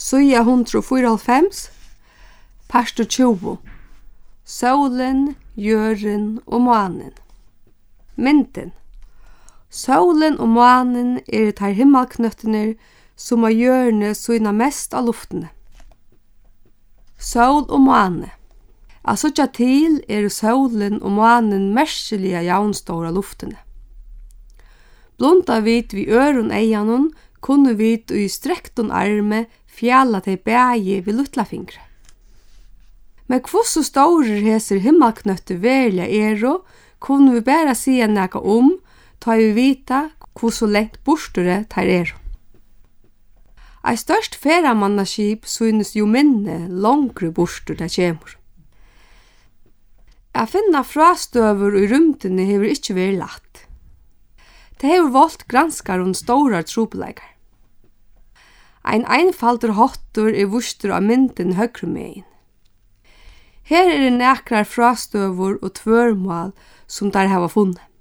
Søya 194, Pastor 20. Solen, jøren og månen. Mynden. Solen og månen tar himmelknøttene som av jørene syna mest av luftene. Sol og måne. Altså tja til solen og månen merkelige javnstora luftene. Blunda vit vi øron eianon, kunne vit i strekton arme fjalla til bægi vi luttla fingre. Men hvordan store heser himmelknøtter verlig kunne vi bare sige neka ta vi vita hvordan lengt bortere tar Ei størst feramannskip synes jo minne langre borster det kjemur. Jeg finna frastøver i rymdene hever ikkje vært lagt. Det hever valgt granskar stora trobeleikar. Ein einfalder hottur vustur av mynden høgre megin. Her nekrar frastøver og tvørmål som der hava funnet.